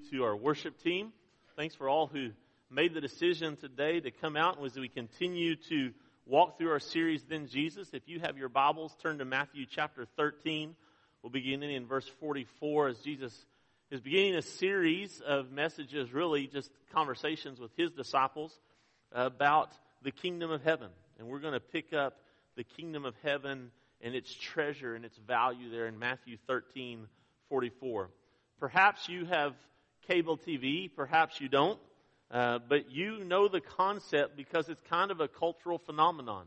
to our worship team. Thanks for all who made the decision today to come out as we continue to walk through our series, Then Jesus. If you have your Bibles, turn to Matthew chapter 13. We'll begin in verse 44 as Jesus is beginning a series of messages, really just conversations with his disciples about the kingdom of heaven. And we're going to pick up the kingdom of heaven and its treasure and its value there in Matthew 13:44. Perhaps you have cable TV, perhaps you don't, but you know the concept because it's kind of a cultural phenomenon.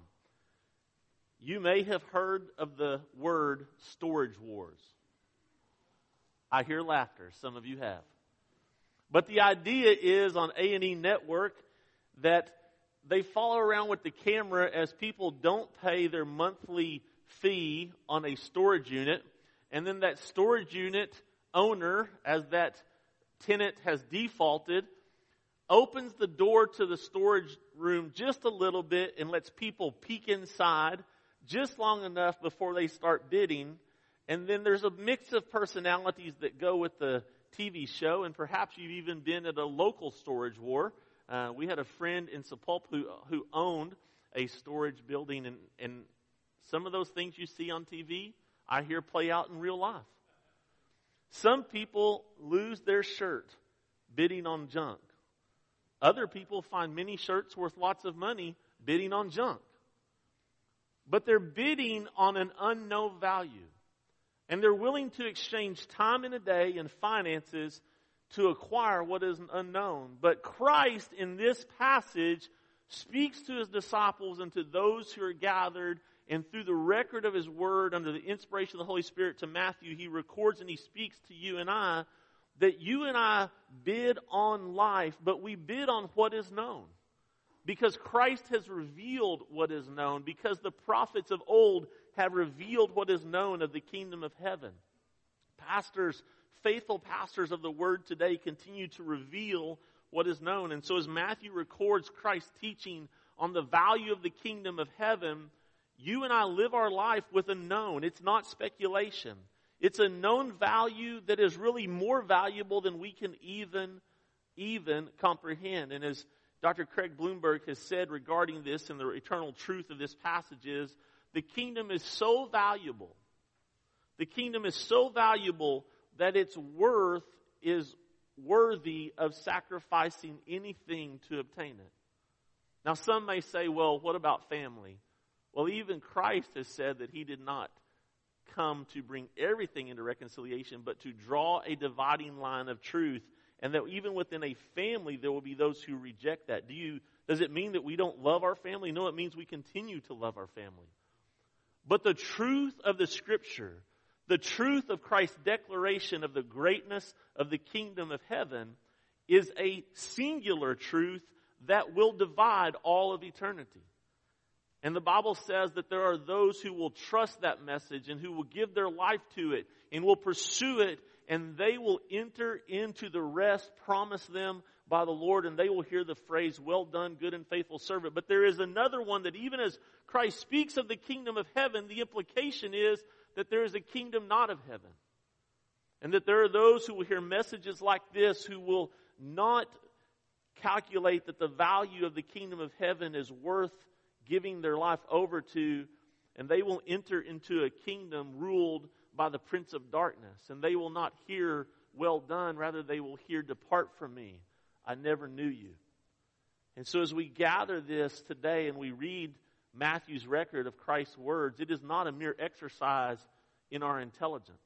You may have heard of the word storage wars. I hear laughter, some of you have. But the idea is on A&E Network that they follow around with the camera as people don't pay their monthly fee on a storage unit, and then that storage unit owner, as that tenant has defaulted, opens the door to the storage room just a little bit and lets people peek inside just long enough before they start bidding. And then there's a mix of personalities that go with the TV show, and perhaps you've even been at a local storage war. We had a friend in Sapulpa who owned a storage building, and some of those things you see on TV, I hear play out in real life. Some people lose their shirt bidding on junk. Other people find many shirts worth lots of money bidding on junk. But they're bidding on an unknown value. And they're willing to exchange time in a day and finances to acquire what is unknown. But Christ in this passage speaks to his disciples and to those who are gathered, and through the record of his word, under the inspiration of the Holy Spirit to Matthew, he records and he speaks to you and I that you and I bid on life, but we bid on what is known. Because Christ has revealed what is known, because the prophets of old have revealed what is known of the kingdom of heaven. Pastors, faithful pastors of the word today continue to reveal what is known. And so as Matthew records Christ's teaching on the value of the kingdom of heaven, you and I live our life with a known. It's not speculation. It's a known value that is really more valuable than we can even comprehend. And as Dr. Craig Bloomberg has said regarding this and the eternal truth of this passage is, the kingdom is so valuable. The kingdom is so valuable that its worth is worthy of sacrificing anything to obtain it. Now some may say, well, what about family? Well, even Christ has said that he did not come to bring everything into reconciliation, but to draw a dividing line of truth. And that even within a family, there will be those who reject that. Does it mean that we don't love our family? No, it means we continue to love our family. But the truth of the Scripture, the truth of Christ's declaration of the greatness of the kingdom of heaven, is a singular truth that will divide all of eternity. And the Bible says that there are those who will trust that message and who will give their life to it and will pursue it, and they will enter into the rest promised them by the Lord, and they will hear the phrase, well done, good and faithful servant. But there is another one that even as Christ speaks of the kingdom of heaven, the implication is that there is a kingdom not of heaven. And that there are those who will hear messages like this who will not calculate that the value of the kingdom of heaven is worth giving their life over to, and they will enter into a kingdom ruled by the prince of darkness. And they will not hear, well done, rather they will hear, depart from me, I never knew you. And so as we gather this today and we read Matthew's record of Christ's words, it is not a mere exercise in our intelligence.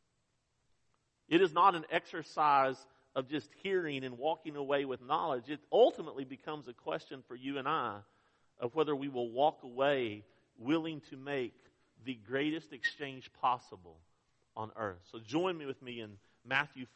It is not an exercise of just hearing and walking away with knowledge. It ultimately becomes a question for you and I of whether we will walk away willing to make the greatest exchange possible on earth. So join me with me in Matthew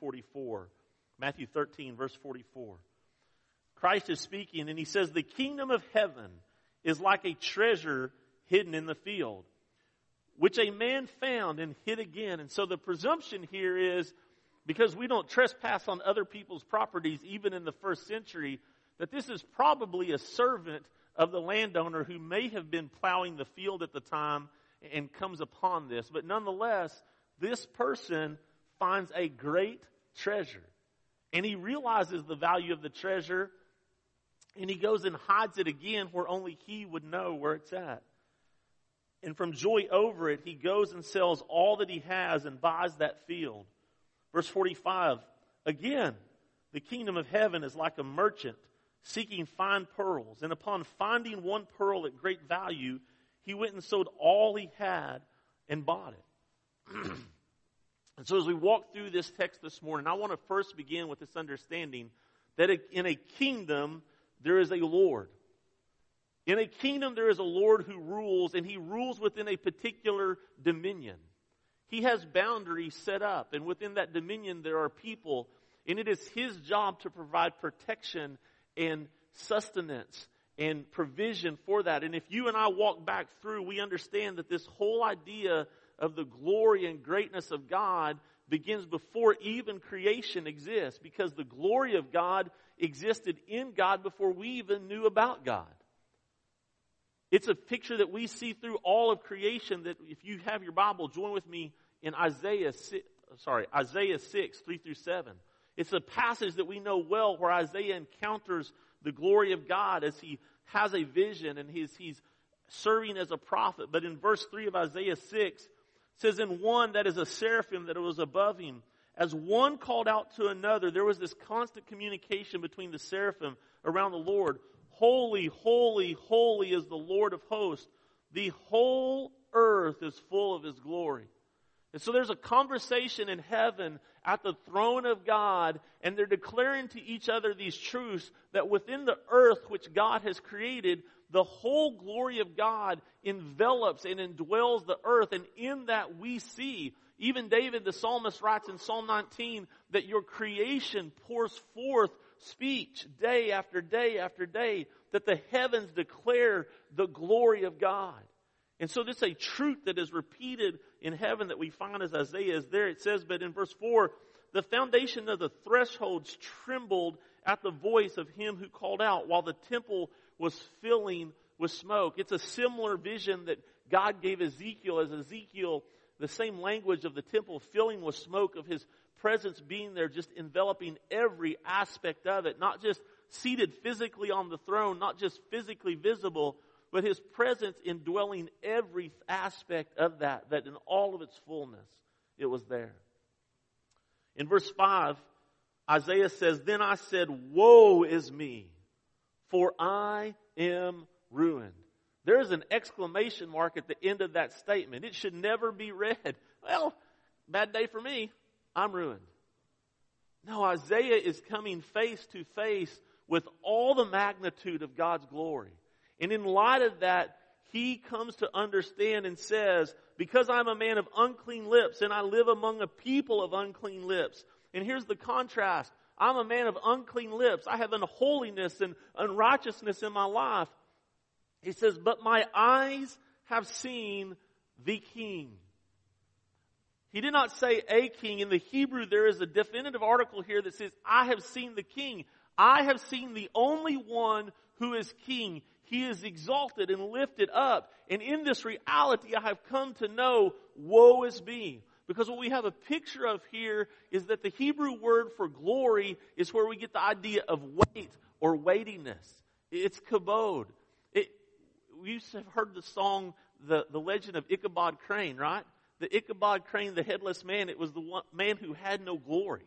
13, verse 44. Christ is speaking and he says, the kingdom of heaven is like a treasure hidden in the field, which a man found and hid again. And so the presumption here is, because we don't trespass on other people's properties, even in the first century, that this is probably a servant of the landowner who may have been plowing the field at the time and comes upon this. But nonetheless, this person finds a great treasure. And he realizes the value of the treasure, and he goes and hides it again where only he would know where it's at. And from joy over it, he goes and sells all that he has and buys that field. Verse 45, again, the kingdom of heaven is like a merchant seeking fine pearls. And upon finding one pearl at great value, he went and sold all he had and bought it. And so as we walk through this text this morning, I want to first begin with this understanding that in a kingdom, there is a Lord. In a kingdom, there is a Lord who rules, and he rules within a particular dominion. He has boundaries set up, and within that dominion, there are people, and it is his job to provide protection and sustenance and provision for that. And if you and I walk back through, we understand that this whole idea of the glory and greatness of God begins before even creation exists, because the glory of God existed in God before we even knew about God. It's a picture that we see through all of creation. That if you have your Bible, join with me in Isaiah 6, 3-7. It's a passage that we know well where Isaiah encounters the glory of God as he has a vision and he's serving as a prophet. But in verse 3 of Isaiah 6, it says, in one that is a seraphim that was above him, as one called out to another, there was this constant communication between the seraphim around the Lord. Holy, holy, holy is the Lord of hosts. The whole earth is full of his glory. And so there's a conversation in heaven at the throne of God, and they're declaring to each other these truths that within the earth which God has created, the whole glory of God envelops and indwells the earth. And in that we see, even David the psalmist writes in Psalm 19, that your creation pours forth speech day after day after day, that the heavens declare the glory of God. And so this is a truth that is repeated in heaven that we find as Isaiah is there. It says, but in verse 4, the foundation of the thresholds trembled at the voice of him who called out, while the temple was filling with smoke. It's a similar vision that God gave Ezekiel, as Ezekiel, the same language of the temple filling with smoke, of his presence being there, just enveloping every aspect of it, not just seated physically on the throne, not just physically visible, but his presence indwelling every aspect of that in all of its fullness, it was there. In verse 5, Isaiah says, then I said, woe is me, for I am ruined. There's an exclamation mark at the end of that statement. It should never be read, well, bad day for me, I'm ruined. No, Isaiah is coming face to face with all the magnitude of God's glory. And in light of that, he comes to understand and says, because I'm a man of unclean lips and I live among a people of unclean lips. And here's the contrast. I'm a man of unclean lips. I have unholiness and unrighteousness in my life. He says, but my eyes have seen the King. He did not say a king. In the Hebrew, there is a definitive article here that says, I have seen the King. I have seen the only one who is King. He is exalted and lifted up. And in this reality, I have come to know, woe is me. Because what we have a picture of here is that the Hebrew word for glory is where we get the idea of weight or weightiness. It's kabod. We used to have heard the song, the legend of Ichabod Crane, right? The Ichabod Crane, the headless man, it was the one man who had no glory.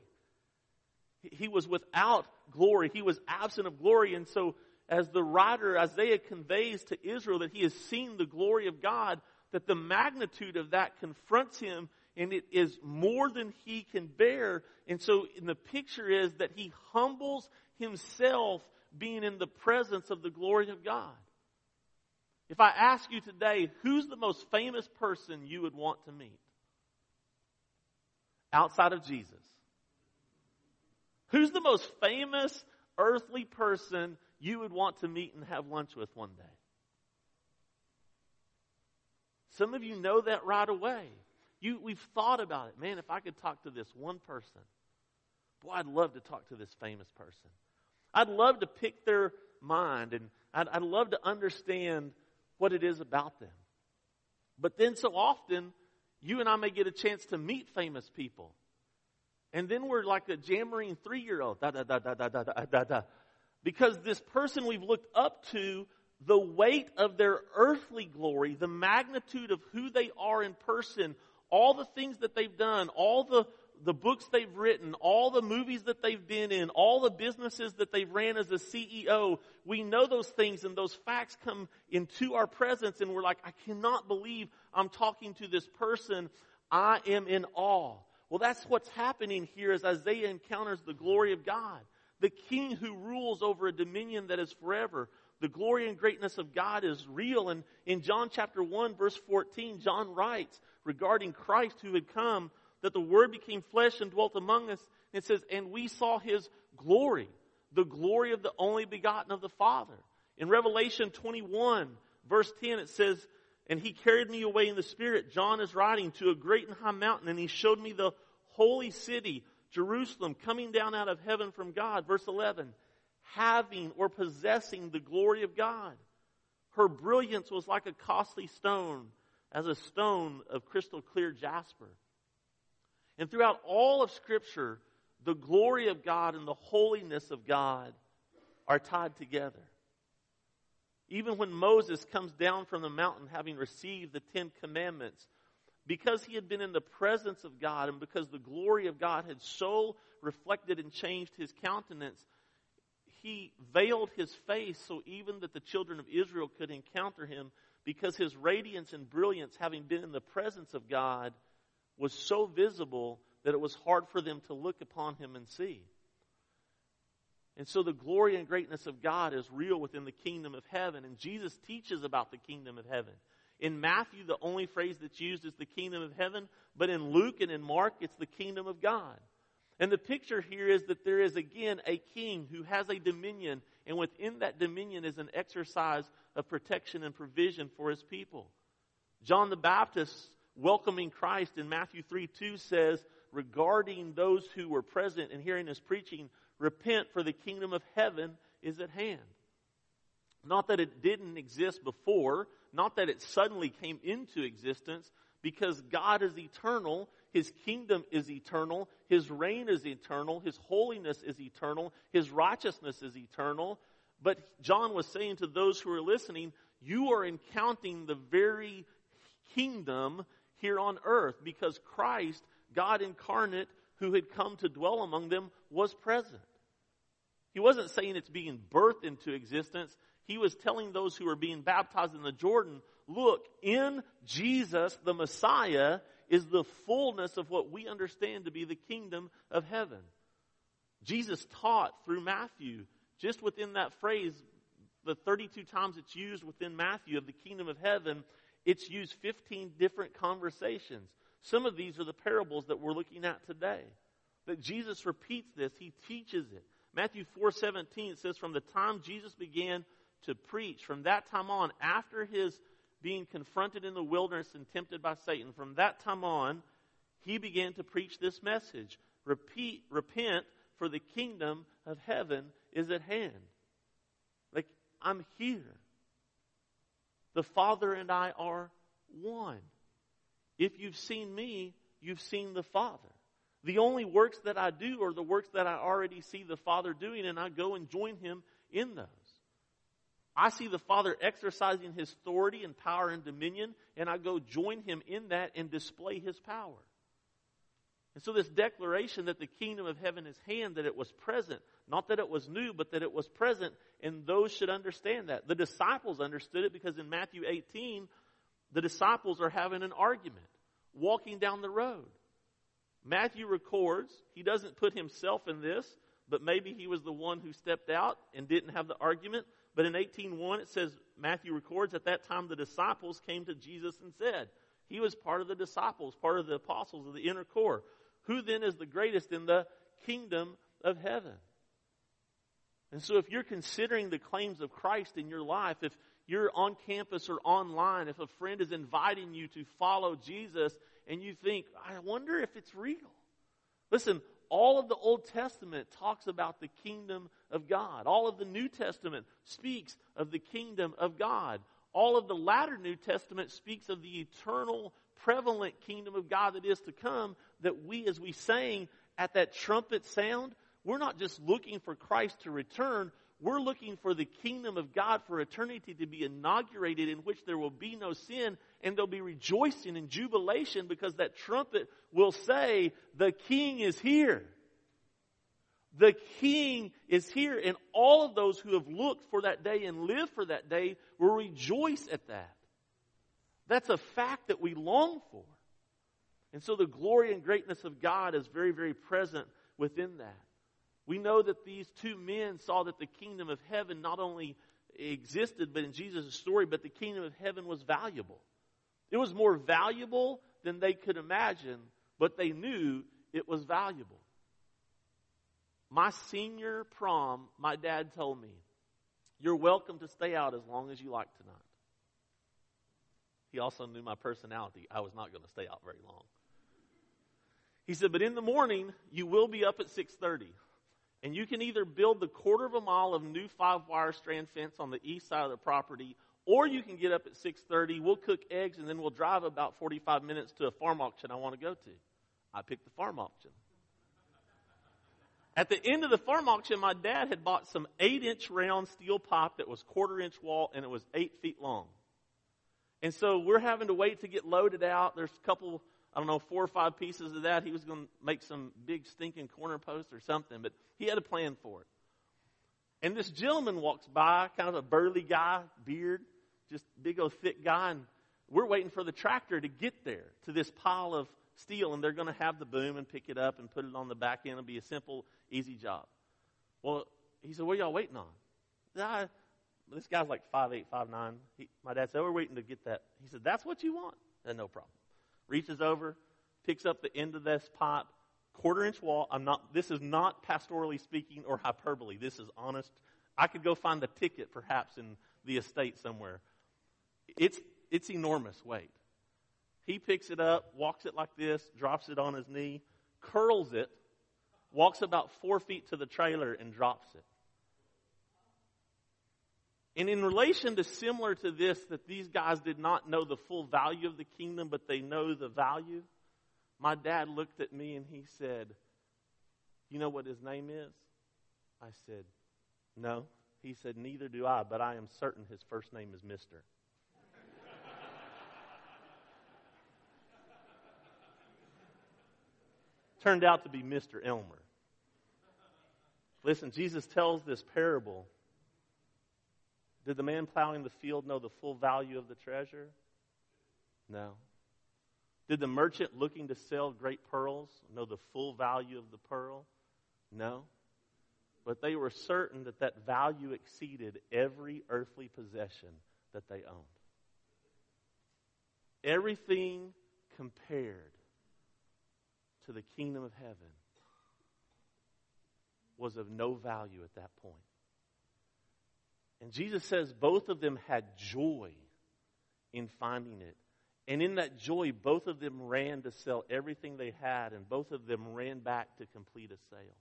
He was without glory. He was absent of glory. And so as the writer Isaiah conveys to Israel that he has seen the glory of God, that the magnitude of that confronts him, and it is more than he can bear. And so in the picture is that he humbles himself being in the presence of the glory of God. If I ask you today, who's the most famous person you would want to meet? Outside of Jesus. Who's the most famous earthly person you would want to meet and have lunch with one day? Some of you know that right away. We've thought about it. Man, if I could talk to this one person, boy, I'd love to talk to this famous person. I'd love to pick their mind, and I'd love to understand what it is about them. But then so often, you and I may get a chance to meet famous people. And then we're like a jammering 3-year-old. Da, da, da, da, da, da, da, da, da. Because this person we've looked up to, the weight of their earthly glory, the magnitude of who they are in person, all the things that they've done, all the books they've written, all the movies that they've been in, all the businesses that they've ran as a CEO, we know those things and those facts come into our presence and we're like, I cannot believe I'm talking to this person. I am in awe. Well, that's what's happening here as Isaiah encounters the glory of God. The King who rules over a dominion that is forever. The glory and greatness of God is real. And in John chapter 1, verse 14, John writes regarding Christ who had come, that the Word became flesh and dwelt among us. It says, and we saw His glory, the glory of the only begotten of the Father. In Revelation 21, verse 10, it says, and He carried me away in the Spirit, John is writing, to a great and high mountain, and He showed me the holy city, Jerusalem, coming down out of heaven from God. Verse 11, having or possessing the glory of God. Her brilliance was like a costly stone, as a stone of crystal clear jasper. And throughout all of Scripture, the glory of God and the holiness of God are tied together. Even when Moses comes down from the mountain having received the 10 Commandments, because he had been in the presence of God and because the glory of God had so reflected and changed his countenance, he veiled his face so even that the children of Israel could encounter him, because his radiance and brilliance, having been in the presence of God, was so visible that it was hard for them to look upon him and see. And so the glory and greatness of God is real within the kingdom of heaven. And Jesus teaches about the kingdom of heaven. In Matthew, the only phrase that's used is the kingdom of heaven. But in Luke and in Mark, it's the kingdom of God. And the picture here is that there is again a king who has a dominion. And within that dominion is an exercise of protection and provision for his people. John the Baptist, welcoming Christ in Matthew 3:2 says, regarding those who were present and hearing his preaching, repent, for the kingdom of heaven is at hand. Not that it didn't exist before, not that it suddenly came into existence, because God is eternal, His kingdom is eternal, His reign is eternal, His holiness is eternal, His righteousness is eternal. But John was saying to those who are listening, you are encountering the very kingdom here on earth, because Christ, God incarnate, who had come to dwell among them, was present. He wasn't saying it's being birthed into existence. He was telling those who were being baptized in the Jordan, look, in Jesus, the Messiah, is the fullness of what we understand to be the kingdom of heaven. Jesus taught through Matthew, just within that phrase, the 32 times it's used within Matthew of the kingdom of heaven, it's used 15 different conversations. Some of these are the parables that we're looking at today. That Jesus repeats this, He teaches it. Matthew 4:17 says, from the time Jesus began to preach, from that time on, after His being confronted in the wilderness and tempted by Satan, from that time on, He began to preach this message. Repent, for the kingdom of heaven is at hand. Like, I'm here. The Father and I are one. If you've seen me, you've seen the Father. The only works that I do are the works that I already see the Father doing, and I go and join Him in those. I see the Father exercising His authority and power and dominion, and I go join Him in that and display His power. And so this declaration that the kingdom of heaven is hand, that it was present, not that it was new, but that it was present, and those should understand that. The disciples understood it because in Matthew 18, the disciples are having an argument, walking down the road. Matthew records, he doesn't put himself in this, but maybe he was the one who stepped out and didn't have the argument. But in 18:1 it says, Matthew records, at that time the disciples came to Jesus and said, he was part of the disciples, part of the apostles of the inner core. Who then is the greatest in the kingdom of heaven? And so if you're considering the claims of Christ in your life, if you're on campus or online, if a friend is inviting you to follow Jesus and you think, I wonder if it's real. Listen, all of the Old Testament talks about the kingdom of God. All of the New Testament speaks of the kingdom of God. All of the latter New Testament speaks of the eternal, prevalent kingdom of God that is to come, that we, as we sang, at that trumpet sound, we're not just looking for Christ to return. We're looking for the kingdom of God for eternity to be inaugurated, in which there will be no sin, and there'll be rejoicing and jubilation, because that trumpet will say, the King is here. The King is here, and all of those who have looked for that day and lived for that day will rejoice at that. That's a fact that we long for. And so the glory and greatness of God is very, very present within that. We know that these two men saw that the kingdom of heaven not only existed, but in Jesus' story, but the kingdom of heaven was valuable. It was more valuable than they could imagine, but they knew it was valuable. My senior prom, my dad told me, you're welcome to stay out as long as you like tonight. He also knew my personality. I was not going to stay out very long. He said, but in the morning, you will be up at 6:30. And you can either build the 1/4 mile of new 5-wire strand fence on the east side of the property, or you can get up at 6:30, we'll cook eggs, and then we'll drive about 45 minutes to a farm auction I want to go to. I picked the farm auction. At the end of the farm auction, my dad had bought some 8-inch round steel pipe that was 1/4-inch wall, and it was 8 feet long. And so we're having to wait to get loaded out. There's a couple, 4 or 5 pieces of that. He was going to make some big stinking corner post or something, but he had a plan for it. And this gentleman walks by, kind of a burly guy, beard, just big old thick guy, and we're waiting for the tractor to get there to this pile of steel, and they're going to have the boom and pick it up and put it on the back end. It'll be a simple, easy job. Well, he said, what are y'all waiting on? This guy's like 5'8", 5'9". My dad said, we're waiting to get that. He said, that's what you want? I said, no problem. Reaches over, picks up the end of this pipe, 1/4-inch wall. This is not pastorally speaking or hyperbole. This is honest. I could go find a ticket perhaps in the estate somewhere. It's enormous weight. He picks it up, walks it like this, drops it on his knee, curls it, walks about 4 feet to the trailer and drops it. And in relation to similar to this, that these guys did not know the full value of the kingdom, but they know the value, my dad looked at me and he said, you know what his name is? I said, no. He said, neither do I, but I am certain his first name is Mr. Turned out to be Mr. Elmer. Listen, Jesus tells this parable. Did the man plowing the field know the full value of the treasure? No. Did the merchant looking to sell great pearls know the full value of the pearl? No. But they were certain that that value exceeded every earthly possession that they owned. Everything compared to the kingdom of heaven was of no value at that point. And Jesus says both of them had joy in finding it. And in that joy, both of them ran to sell everything they had, and both of them ran back to complete a sale.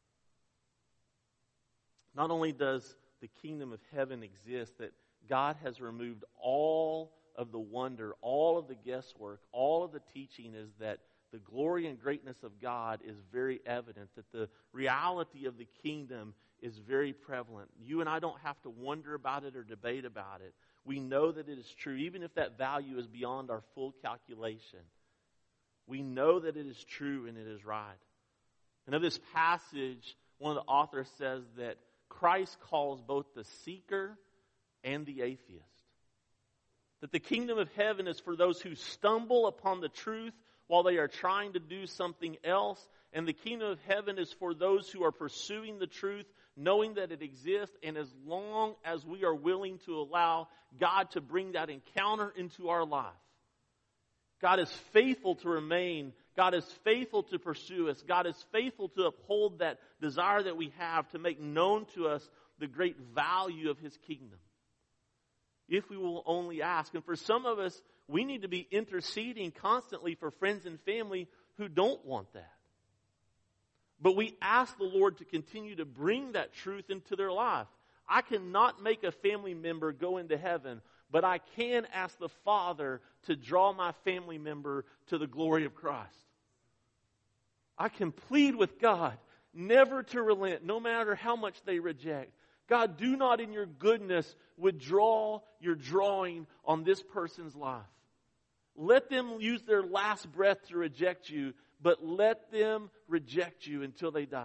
Not only does the kingdom of heaven exist, that God has removed all of the wonder, all of the guesswork, all of the teaching, is that the glory and greatness of God is very evident, that the reality of the kingdom is very prevalent. You and I don't have to wonder about it or debate about it. We know that it is true, even if that value is beyond our full calculation. We know that it is true and it is right. And of this passage, one of the authors says that Christ calls both the seeker and the atheist. That the kingdom of heaven is for those who stumble upon the truth while they are trying to do something else. And the kingdom of heaven is for those who are pursuing the truth, knowing that it exists, and as long as we are willing to allow God to bring that encounter into our life. God is faithful to remain. God is faithful to pursue us. God is faithful to uphold that desire that we have to make known to us the great value of His kingdom. If we will only ask. And for some of us, we need to be interceding constantly for friends and family who don't want that. But we ask the Lord to continue to bring that truth into their life. I cannot make a family member go into heaven, but I can ask the Father to draw my family member to the glory of Christ. I can plead with God never to relent, no matter how much they reject. God, do not in your goodness withdraw your drawing on this person's life. Let them use their last breath to reject you, but let them reject you until they die.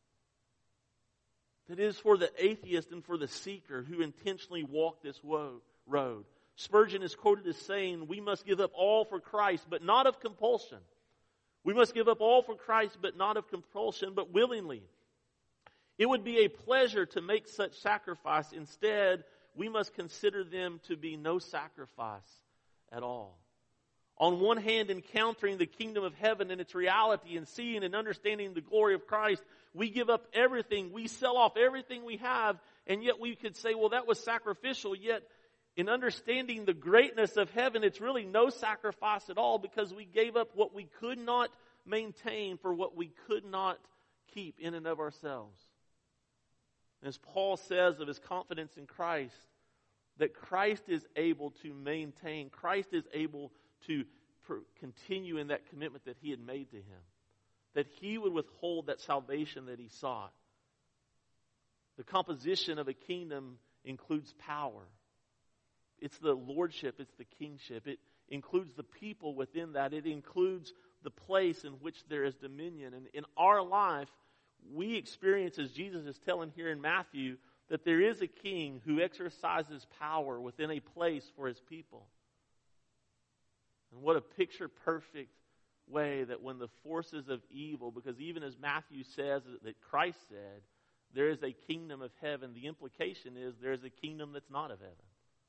That is for the atheist and for the seeker who intentionally walk this road. Spurgeon is quoted as saying, we must give up all for Christ, but not of compulsion. We must give up all for Christ, but not of compulsion, but willingly. It would be a pleasure to make such sacrifice. Instead, we must consider them to be no sacrifice at all. On one hand, encountering the kingdom of heaven and its reality and seeing and understanding the glory of Christ, we give up everything. We sell off everything we have, and yet we could say, well, that was sacrificial. Yet, in understanding the greatness of heaven, it's really no sacrifice at all because we gave up what we could not maintain for what we could not keep in and of ourselves. As Paul says of his confidence in Christ, that Christ is able to maintain, Christ is able to continue in that commitment that he had made to him. That he would withhold that salvation that he sought. The composition of a kingdom includes power. It's the lordship, it's the kingship. It includes the people within that. It includes the place in which there is dominion. And in our life, we experience, as Jesus is telling here in Matthew, that there is a king who exercises power within a place for his people. And what a picture-perfect way that when the forces of evil, because even as Matthew says, that Christ said, there is a kingdom of heaven, the implication is there is a kingdom that's not of heaven.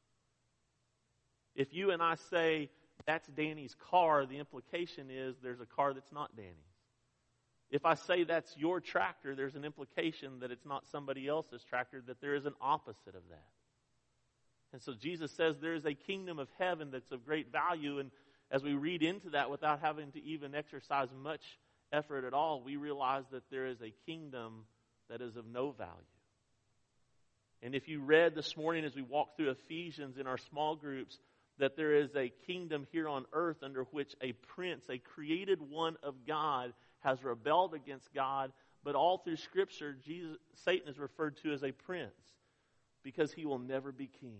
If you and I say, that's Danny's car, the implication is there's a car that's not Danny's. If I say that's your tractor, there's an implication that it's not somebody else's tractor, that there is an opposite of that. And so Jesus says there is a kingdom of heaven that's of great value, and as we read into that without having to even exercise much effort at all, we realize that there is a kingdom that is of no value. And if you read this morning as we walked through Ephesians in our small groups, that there is a kingdom here on earth under which a prince, a created one of God, has rebelled against God, but all through Scripture, Satan is referred to as a prince because he will never be king.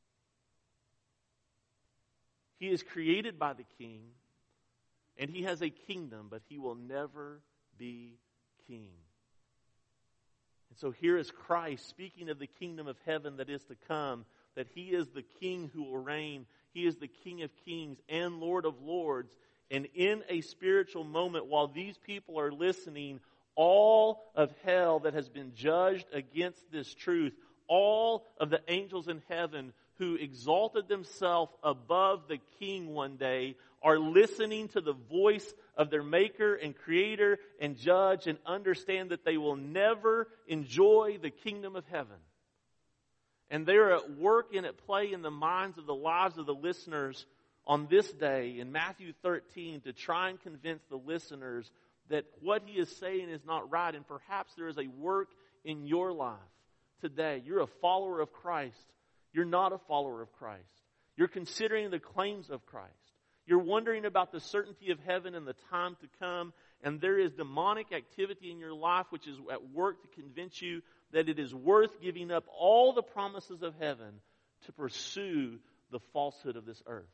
He is created by the king, and he has a kingdom, but he will never be king. And so here is Christ speaking of the kingdom of heaven that is to come, that he is the king who will reign. He is the King of kings and Lord of lords. And in a spiritual moment, while these people are listening, all of hell that has been judged against this truth, all of the angels in heaven who exalted themselves above the king one day are listening to the voice of their maker and creator and judge and understand that they will never enjoy the kingdom of heaven. And they're at work and at play in the minds of the lives of the listeners on this day in Matthew 13 to try and convince the listeners that what he is saying is not right. And perhaps there is a work in your life today. You're a follower of Christ. You're not a follower of Christ. You're considering the claims of Christ. You're wondering about the certainty of heaven and the time to come. And there is demonic activity in your life which is at work to convince you that it is worth giving up all the promises of heaven to pursue the falsehood of this earth.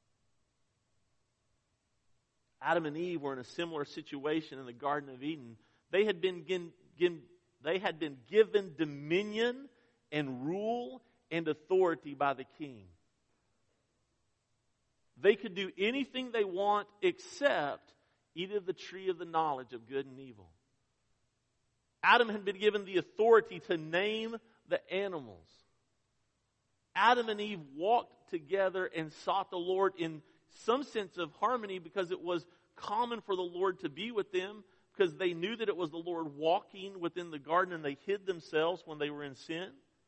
Adam and Eve were in a similar situation in the Garden of Eden. They had been given dominion and rule and authority by the king. They could do anything they want except eat of the tree of the knowledge of good and evil. Adam had been given the authority to name the animals. Adam and Eve walked together and sought the Lord in some sense of harmony because it was common for the Lord to be with them because they knew that it was the Lord walking within the garden and they hid themselves when they were in sin.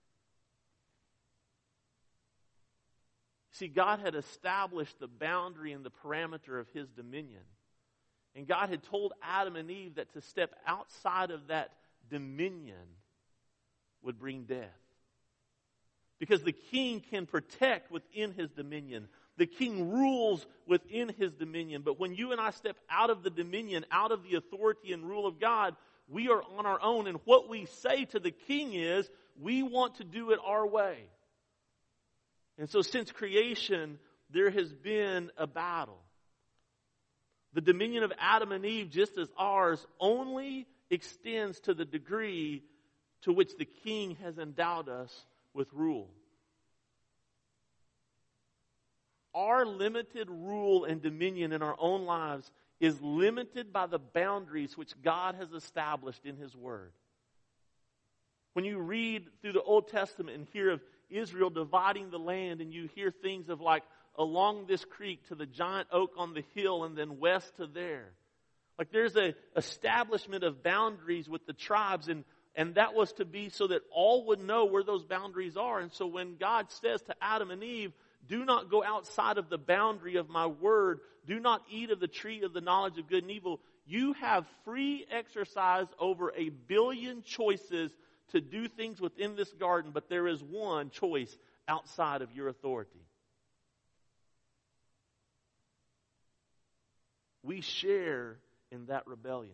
See, God had established the boundary and the parameter of his dominion. And God had told Adam and Eve that to step outside of that dominion would bring death. Because the king can protect within his dominion. The king rules within his dominion. But when you and I step out of the dominion, out of the authority and rule of God, we are on our own. And what we say to the king is, we want to do it our way. And so since creation, there has been a battle. The dominion of Adam and Eve, just as ours, only extends to the degree to which the king has endowed us with rule. Our limited rule and dominion in our own lives is limited by the boundaries which God has established in His Word. When you read through the Old Testament and hear of Israel dividing the land, and you hear things of like along this creek to the giant oak on the hill and then west to there. Like there's a establishment of boundaries with the tribes, and that was to be so that all would know where those boundaries are. And so when God says to Adam and Eve, do not go outside of the boundary of my word, do not eat of the tree of the knowledge of good and evil, you have free exercise over 1 billion choices to do things within this garden, but there is one choice outside of your authority. We share in that rebellion.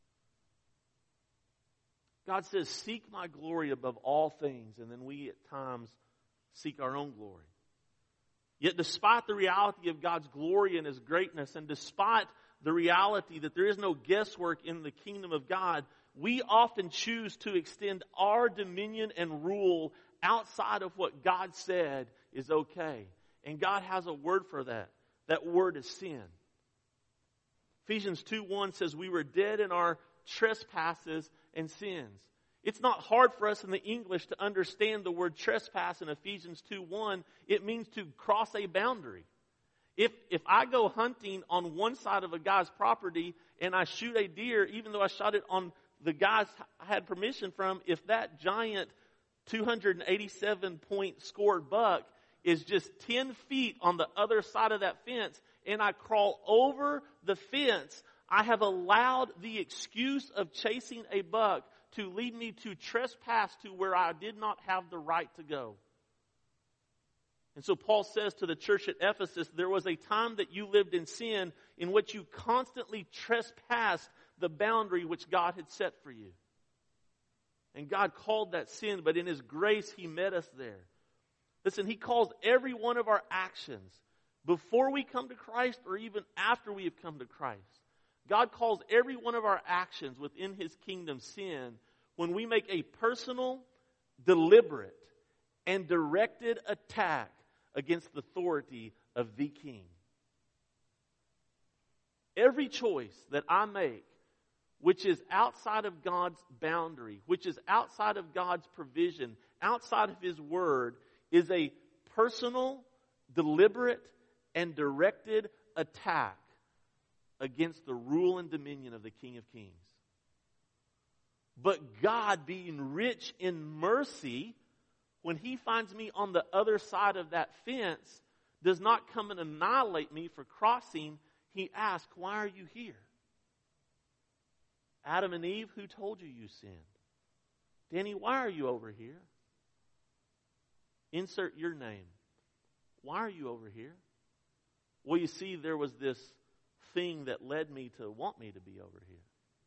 God says, seek my glory above all things, and then we at times seek our own glory. Yet despite the reality of God's glory and His greatness, and despite the reality that there is no guesswork in the kingdom of God, we often choose to extend our dominion and rule outside of what God said is okay. And God has a word for that. That word is sin. Ephesians 2:1 says we were dead in our trespasses and sins. It's not hard for us in the English to understand the word trespass in Ephesians 2:1. It means to cross a boundary. If I go hunting on one side of a guy's property and I shoot a deer, even though I shot it on the guy's I had permission from, if that giant 287-point scored buck is just 10 feet on the other side of that fence and I crawl over the fence, I have allowed the excuse of chasing a buck to lead me to trespass to where I did not have the right to go. And so Paul says to the church at Ephesus, there was a time that you lived in sin in which you constantly trespassed the boundary which God had set for you. And God called that sin, but in His grace He met us there. Listen, He calls every one of our actions, before we come to Christ or even after we have come to Christ. God calls every one of our actions within His kingdom sin when we make a personal, deliberate, and directed attack against the authority of the King. Every choice that I make, which is outside of God's boundary, which is outside of God's provision, outside of His word, is a personal, deliberate, and directed attack against the rule and dominion of the King of Kings. But God, being rich in mercy, when He finds me on the other side of that fence, does not come and annihilate me for crossing. He asks, why are you here? Adam and Eve, who told you you sinned? Danny, why are you over here? Insert your name. Why are you over here? Well, you see, there was this thing that led me to want me to be over here.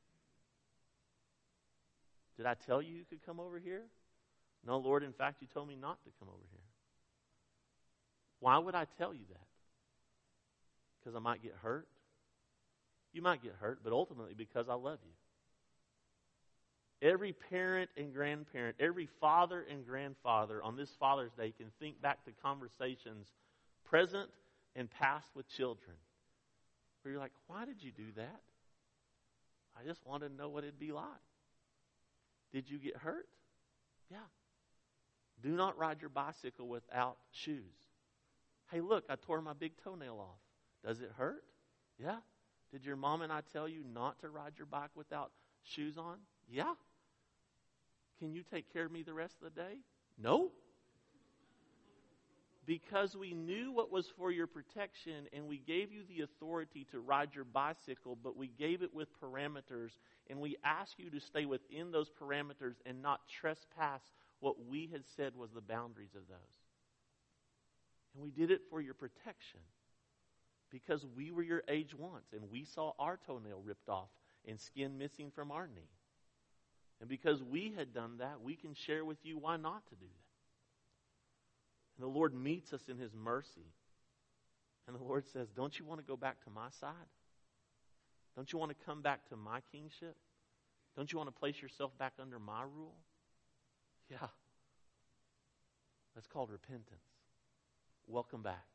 Did I tell you you could come over here? No, Lord, in fact, you told me not to come over here. Why would I tell you that? Because I might get hurt? You might get hurt, but ultimately because I love you. Every parent and grandparent, every father and grandfather on this Father's Day can think back to conversations present and past with children where you're like, why did you do that? I just wanted to know what it'd be like. Did you get hurt? Yeah. Do not ride your bicycle without shoes. Hey, look, I tore my big toenail off. Does it hurt? Yeah. Did your mom and I tell you not to ride your bike without shoes on? Yeah. Can you take care of me the rest of the day? No. Because we knew what was for your protection and we gave you the authority to ride your bicycle, but we gave it with parameters and we asked you to stay within those parameters and not trespass what we had said was the boundaries of those. And we did it for your protection because we were your age once and we saw our toenail ripped off and skin missing from our knee. And because we had done that, we can share with you why not to do that. And the Lord meets us in His mercy. And the Lord says, don't you want to go back to my side? Don't you want to come back to my kingship? Don't you want to place yourself back under my rule? Yeah. That's called repentance. Welcome back.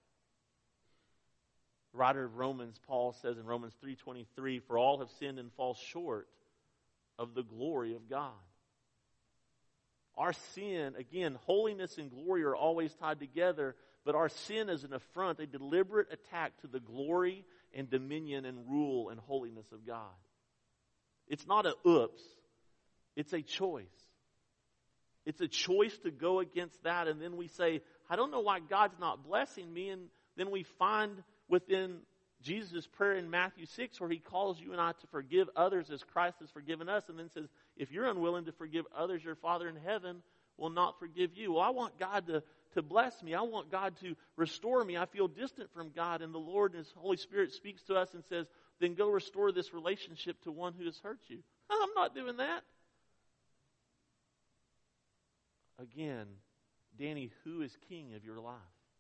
The writer of Romans, Paul, says in Romans 3:23, for all have sinned and fall short of the glory of God. Our sin, again, holiness and glory are always tied together, but our sin is an affront, a deliberate attack to the glory and dominion and rule and holiness of God. It's not a oops, it's a choice. It's a choice to go against that, and then we say, I don't know why God's not blessing me, and then we find within Jesus' prayer in Matthew 6 where He calls you and I to forgive others as Christ has forgiven us, and then says, if you're unwilling to forgive others, your Father in heaven will not forgive you. Well, I want God to bless me. I want God to restore me. I feel distant from God, and the Lord and His Holy Spirit speaks to us and says, then go restore this relationship to one who has hurt you. I'm not doing that. Again, Danny, who is king of your life?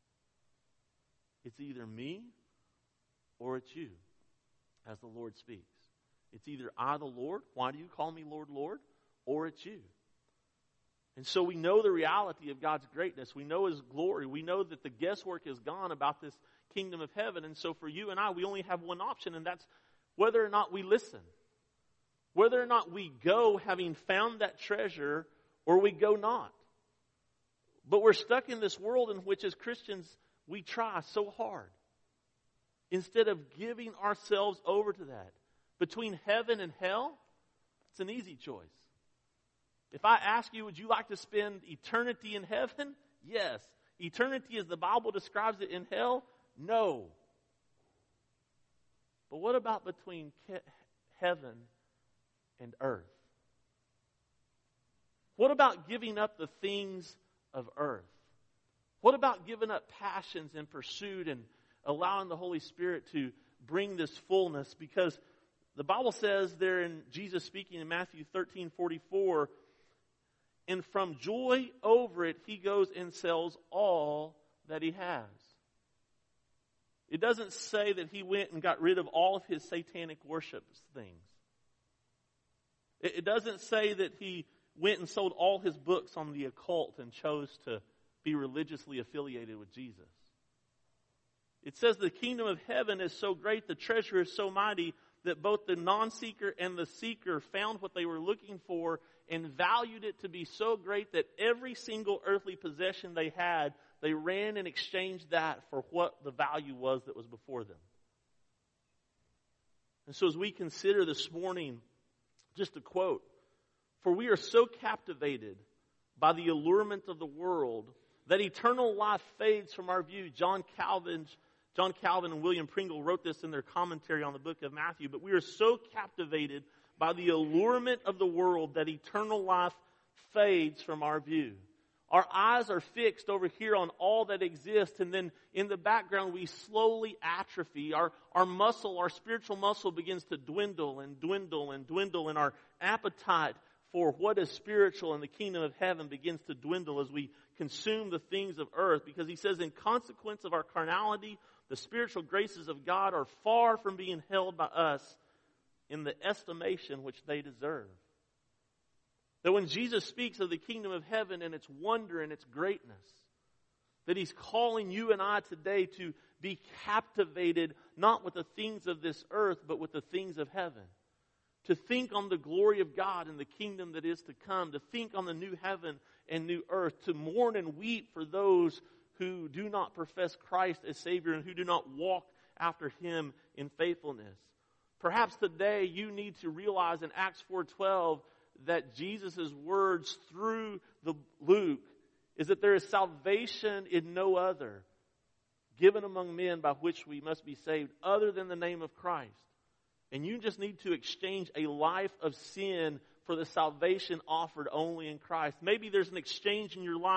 It's either me or it's you, as the Lord speaks. It's either I, the Lord, why do you call me Lord, Lord? Or it's you. And so we know the reality of God's greatness. We know His glory. We know that the guesswork is gone about this kingdom of heaven. And so for you and I, we only have one option, and that's whether or not we listen. Whether or not we go having found that treasure, or we go not. But we're stuck in this world in which as Christians we try so hard. Instead of giving ourselves over to that. Between heaven and hell, it's an easy choice. If I ask you, would you like to spend eternity in heaven? Yes. Eternity as the Bible describes it in hell? No. But what about between heaven and earth? What about giving up the things of earth? What about giving up passions and pursuit and allowing the Holy Spirit to bring this fullness? Because the Bible says there in Jesus speaking in Matthew 13:44, and from joy over it, He goes and sells all that He has. It doesn't say that He went and got rid of all of His satanic worship things. It doesn't say that He went and sold all His books on the occult and chose to be religiously affiliated with Jesus. It says the kingdom of heaven is so great, the treasure is so mighty, that both the non-seeker and the seeker found what they were looking for and valued it to be so great that every single earthly possession they had, they ran and exchanged that for what the value was that was before them. And so as we consider this morning, just a quote, for we are so captivated by the allurement of the world that eternal life fades from our view. John Calvin and William Pringle wrote this in their commentary on the book of Matthew. But we are so captivated by the allurement of the world that eternal life fades from our view. Our eyes are fixed over here on all that exists, and then in the background we slowly atrophy. Our spiritual muscle begins to dwindle and dwindle and dwindle, and our appetite for what is spiritual in the kingdom of heaven begins to dwindle as we consume the things of earth. Because he says, in consequence of our carnality, the spiritual graces of God are far from being held by us in the estimation which they deserve. That when Jesus speaks of the kingdom of heaven and its wonder and its greatness, that He's calling you and I today to be captivated not with the things of this earth, but with the things of heaven. To think on the glory of God and the kingdom that is to come. To think on the new heaven and new earth. To mourn and weep for those who do not profess Christ as Savior and who do not walk after Him in faithfulness. Perhaps today you need to realize in Acts 4:12 that Jesus' words through Luke is that there is salvation in no other given among men by which we must be saved other than the name of Christ. And you just need to exchange a life of sin for the salvation offered only in Christ. Maybe there's an exchange in your life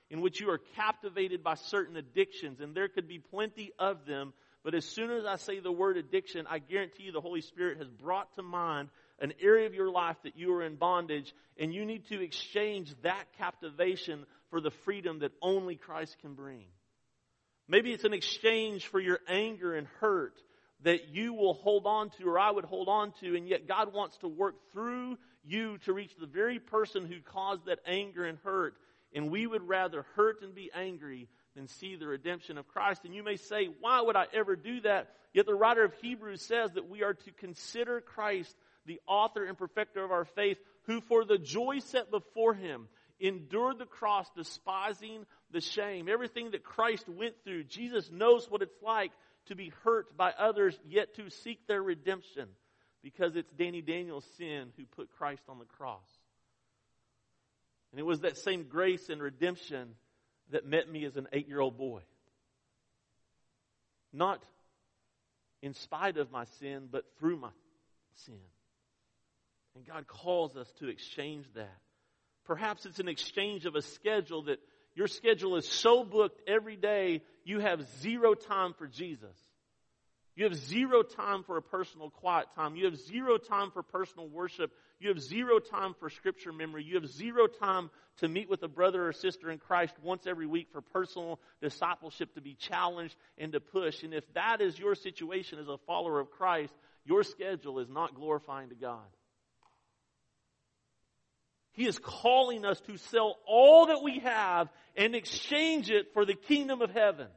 in which you are captivated by certain addictions, and there could be plenty of them. But as soon as I say the word addiction, I guarantee you the Holy Spirit has brought to mind an area of your life that you are in bondage, and you need to exchange that captivation for the freedom that only Christ can bring. Maybe it's an exchange for your anger and hurt that you will hold on to, or I would hold on to, and yet God wants to work through you to reach the very person who caused that anger and hurt. And we would rather hurt and be angry than see the redemption of Christ. And you may say, why would I ever do that? Yet the writer of Hebrews says that we are to consider Christ, the author and perfecter of our faith, who for the joy set before him endured the cross, despising the shame. Everything that Christ went through, Jesus knows what it's like to be hurt by others, yet to seek their redemption, because it's Danny Daniel's sin who put Christ on the cross. And it was that same grace and redemption that met me as an 8-year-old boy. Not in spite of my sin, but through my sin. And God calls us to exchange that. Perhaps it's an exchange of a schedule that your schedule is so booked every day, you have zero time for Jesus. You have zero time for a personal quiet time. You have zero time for personal worship. You have zero time for scripture memory. You have zero time to meet with a brother or sister in Christ once every week for personal discipleship, to be challenged and to push. And if that is your situation as a follower of Christ, your schedule is not glorifying to God. He is calling us to sell all that we have and exchange it for the kingdom of heaven.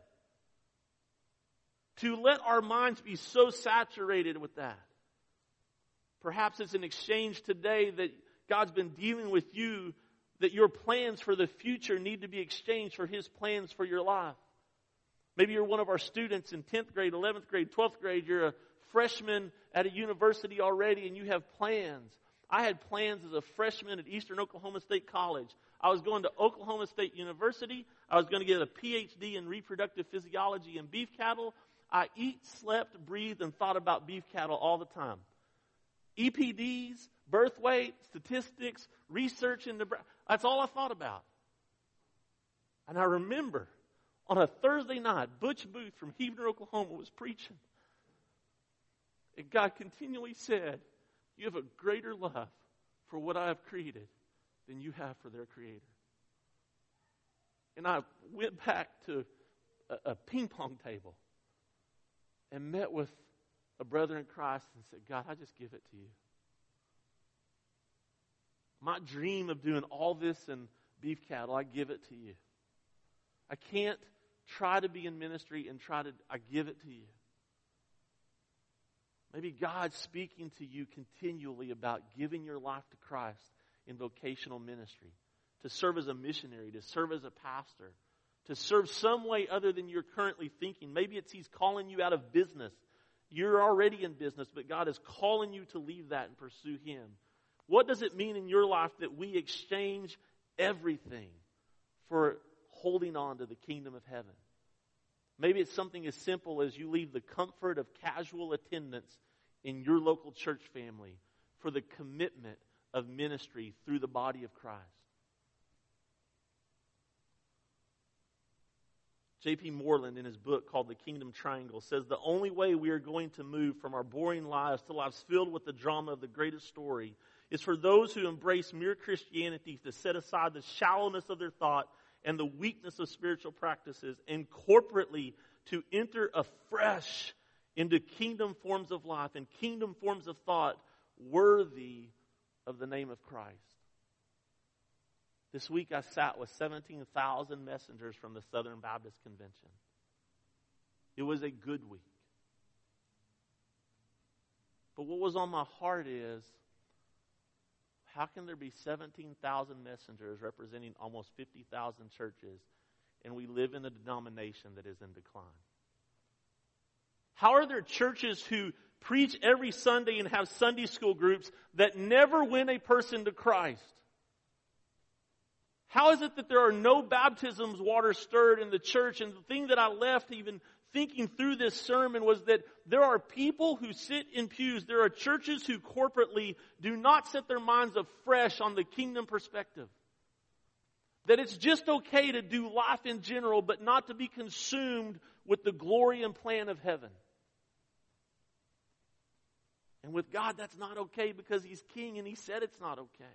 To let our minds be so saturated with that. Perhaps it's an exchange today that God's been dealing with you, that your plans for the future need to be exchanged for His plans for your life. Maybe you're one of our students in 10th grade, 11th grade, 12th grade. You're a freshman at a university already and you have plans. I had plans as a freshman at Eastern Oklahoma State College. I was going to Oklahoma State University. I was going to get a PhD in reproductive physiology and beef cattle. I eat, slept, breathed, and thought about beef cattle all the time. EPDs, birth weight, statistics, research in Nebraska. That's all I thought about. And I remember on a Thursday night, Butch Booth from Heavener, Oklahoma was preaching. And God continually said, you have a greater love for what I have created than you have for their Creator. And I went back to a ping pong table and met with a brother in Christ and said, God, I just give it to you. My dream of doing all this in beef cattle, I give it to you. I can't try to be in ministry and I give it to you. Maybe God's speaking to you continually about giving your life to Christ in vocational ministry, to serve as a missionary, to serve as a pastor, to serve some way other than you're currently thinking. Maybe it's He's calling you out of business. You're already in business, but God is calling you to leave that and pursue Him. What does it mean in your life that we exchange everything for holding on to the kingdom of heaven? Maybe it's something as simple as you leave the comfort of casual attendance in your local church family for the commitment of ministry through the body of Christ. J.P. Moreland, in his book called The Kingdom Triangle, says the only way we are going to move from our boring lives to lives filled with the drama of the greatest story is for those who embrace mere Christianity to set aside the shallowness of their thought and the weakness of spiritual practices, and corporately to enter afresh into kingdom forms of life and kingdom forms of thought worthy of the name of Christ. This week I sat with 17,000 messengers from the Southern Baptist Convention. It was a good week. But what was on my heart is, how can there be 17,000 messengers representing almost 50,000 churches, and we live in a denomination that is in decline? How are there churches who preach every Sunday and have Sunday school groups that never win a person to Christ? How is it that there are no baptisms water stirred in the church? And the thing that I left even thinking through this sermon was that there are people who sit in pews. There are churches who corporately do not set their minds afresh on the kingdom perspective. That it's just okay to do life in general, but not to be consumed with the glory and plan of heaven. And with God, that's not okay because He's King and He said it's not okay.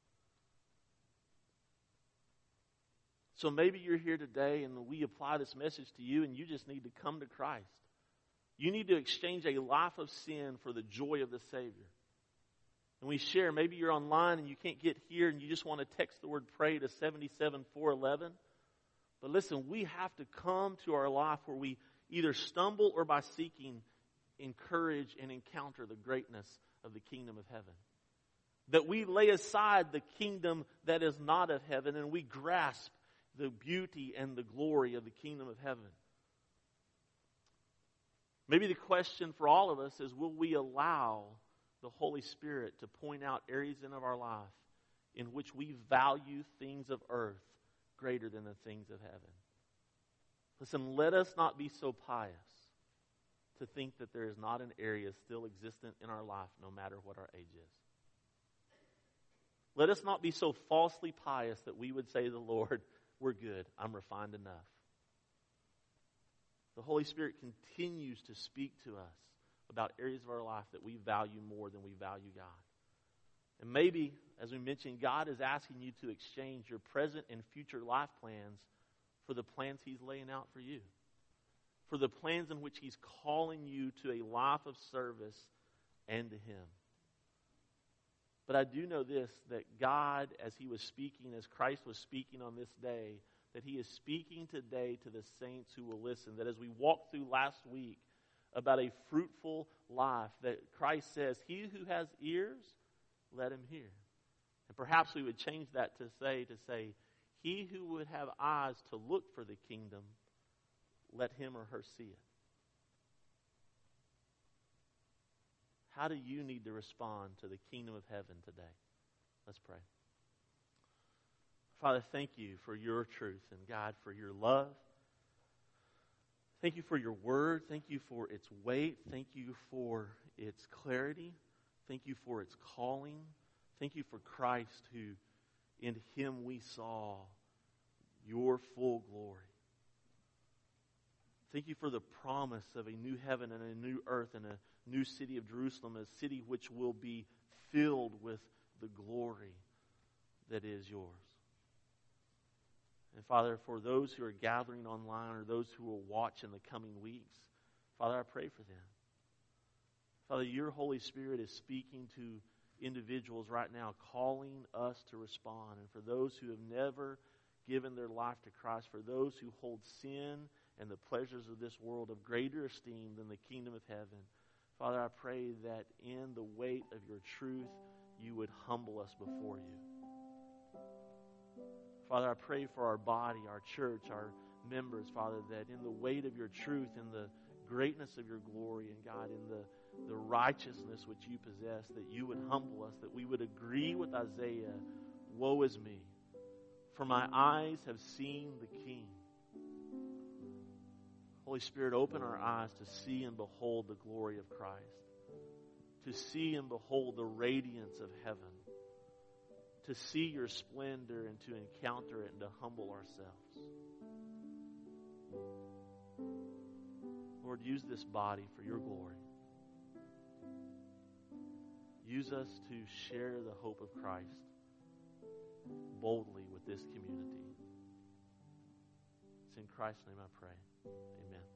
So maybe you're here today and we apply this message to you and you just need to come to Christ. You need to exchange a life of sin for the joy of the Savior. And we share, maybe you're online and you can't get here and you just want to text the word pray to 77411. But listen, we have to come to our life where we either stumble or by seeking encourage and encounter the greatness of the kingdom of heaven. That we lay aside the kingdom that is not of heaven and we grasp the beauty and the glory of the kingdom of heaven. Maybe the question for all of us is, will we allow the Holy Spirit to point out areas in our life in which we value things of earth greater than the things of heaven? Listen, let us not be so pious to think that there is not an area still existent in our life no matter what our age is. Let us not be so falsely pious that we would say to the Lord, we're good, I'm refined enough. The Holy Spirit continues to speak to us about areas of our life that we value more than we value God. And maybe, as we mentioned, God is asking you to exchange your present and future life plans for the plans He's laying out for you. For the plans in which He's calling you to a life of service and to Him. But I do know this, that God, as He was speaking, as Christ was speaking on this day, that He is speaking today to the saints who will listen. That as we walked through last week about a fruitful life, that Christ says, he who has ears, let him hear. And perhaps we would change that to say, he who would have eyes to look for the kingdom, let him or her see it. How do you need to respond to the kingdom of heaven today? Let's pray. Father, thank you for your truth, and God, for your love. Thank you for your word. Thank you for its weight. Thank you for its clarity. Thank you for its calling. Thank you for Christ, who in Him we saw your full glory. Thank you for the promise of a new heaven and a new earth and a new city of Jerusalem, a city which will be filled with the glory that is yours. And Father, for those who are gathering online or those who will watch in the coming weeks, Father, I pray for them. Father, your Holy Spirit is speaking to individuals right now, calling us to respond. And for those who have never given their life to Christ, for those who hold sin and the pleasures of this world of greater esteem than the kingdom of heaven, Father, I pray that in the weight of your truth, you would humble us before you. Father, I pray for our body, our church, our members, Father, that in the weight of your truth, in the greatness of your glory, and God, in the righteousness which you possess, that you would humble us, that we would agree with Isaiah, woe is me, for my eyes have seen the King. Holy Spirit, open our eyes to see and behold the glory of Christ, to see and behold the radiance of heaven, to see your splendor and to encounter it and to humble ourselves. Lord, use this body for your glory. Use us to share the hope of Christ boldly with this community. It's in Christ's name I pray. Amen.